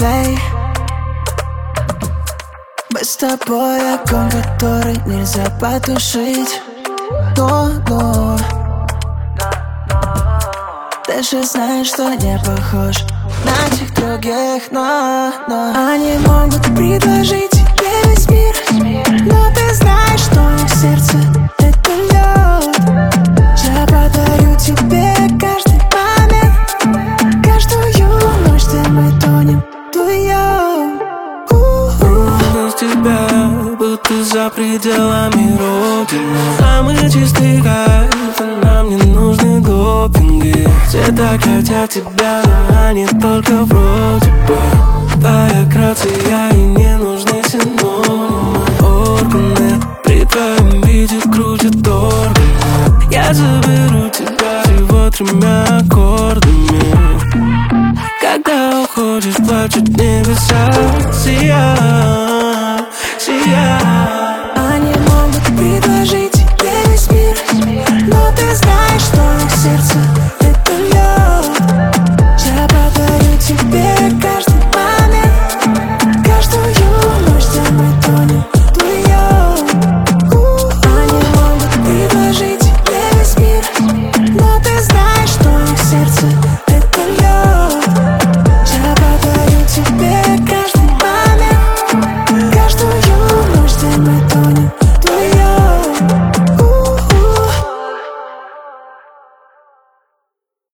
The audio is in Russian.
мертвей. Мы с тобой огонь, который нельзя потушить. Но ты же знаешь, что не похож на тех других, но они могут предложить тебе весь мир, но ты знаешь, что их сердце — это лед. Я подарю тебе каждый момент, каждую ночь, где мы тонем вдвоем. Без тебя, будто за пределами родины. Самый чистый кайф, и нам не нужны допинги. Все так хотят тебя, но они только вроде бы. Твоя грация и не нужны синонимы. Органы при твоем виде крутят органы. Я заберу тебя всего 3 аккордами. Когда уходишь, плачут небеса, сияют.